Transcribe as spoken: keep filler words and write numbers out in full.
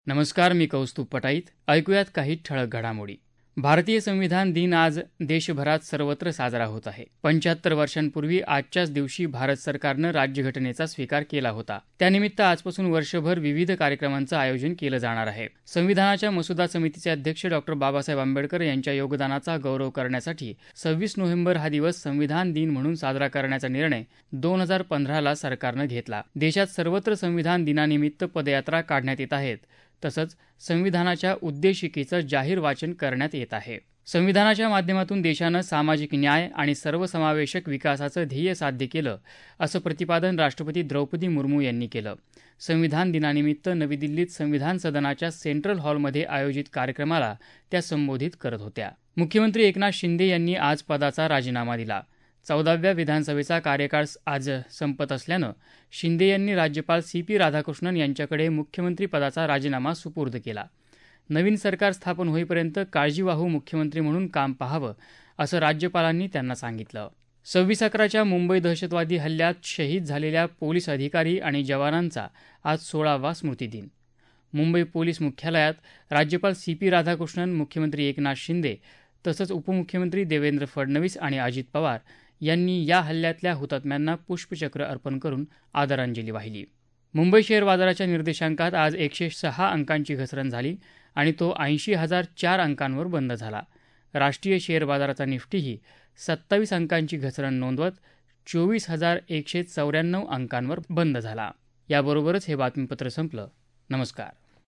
नमस्कार, मी कौस्तुभ पटाईत. ऐकूयात काही ठळक घडामोडी. भारतीय संविधान दिन आज देशभरात सर्वत्र साजरा होत आहे. पंच्याहत्तर वर्षांपूर्वी आजच्याच दिवशी भारत सरकारनं राज्यघटनेचा स्वीकार केला होता. त्यानिमित्त आजपासून वर्षभर विविध कार्यक्रमांचं आयोजन केलं जाणार आहे. संविधानाच्या मसुदा समितीचे अध्यक्ष डॉ बाबासाहेब आंबेडकर यांच्या योगदानाचा गौरव करण्यासाठी सव्वीस नोव्हेंबर हा दिवस संविधान दिन म्हणून साजरा करण्याचा निर्णय दोन हजार पंधराला सरकारनं घेतला. देशात सर्वत्र संविधान दिनानिमित्त पदयात्रा काढण्यात येत आहेत. तसंच संविधानाच्या उद्देशिकेचं जाहीर वाचन करण्यात येत आहे. संविधानाच्या माध्यमातून देशानं सामाजिक न्याय आणि सर्वसमावेशक विकासाचं ध्येय साध्य केलं, असं प्रतिपादन राष्ट्रपती द्रौपदी मुर्मू यांनी केलं. संविधान दिनानिमित्त नवी दिल्लीत संविधान सदनाच्या सेंट्रल हॉलमध्ये आयोजित कार्यक्रमाला त्या संबोधित करत होत्या. मुख्यमंत्री एकनाथ शिंदे यांनी आज पदाचा राजीनामा दिला. चौदाव्या विधानसभेचा कार्यकाळ आज संपत असल्यानं शिंदे यांनी राज्यपाल सी पी राधाकृष्णन यांच्याकडे मुख्यमंत्री पदाचा राजीनामा सुपूर्द केला. नवीन सरकार स्थापन होईपर्यंत काळजीवाहू मुख्यमंत्री म्हणून काम पाहावं, असं राज्यपालांनी त्यांना सांगितलं. सव्वीस अकराच्या मुंबई दहशतवादी हल्ल्यात शहीद झालेल्या पोलीस अधिकारी आणि जवानांचा आज सोळावा स्मृतिदिन. मुंबई पोलीस मुख्यालयात राज्यपाल सी पी राधाकृष्णन, मुख्यमंत्री एकनाथ शिंदे तसंच उपमुख्यमंत्री देवेंद्र फडणवीस आणि अजित पवार यांनी या हल्ल्यातल्या हुतात्म्यांना पुष्पचक्र अर्पण करून आदरांजली वाहिली. मुंबई शेअर बाजाराच्या निर्देशांकात आज एकशे सहा अंकांची घसरण झाली आणि तो ऐंशी हजार चार अंकांवर बंद झाला. राष्ट्रीय शेअर बाजाराचा निफ्टीही सत्तावीस अंकांची घसरण नोंदवत चोवीस हजार एकशे चौऱ्याण्णव अंकांवर बंद झाला. याबरोबरच हे बातमीपत्र संपलं. नमस्कार.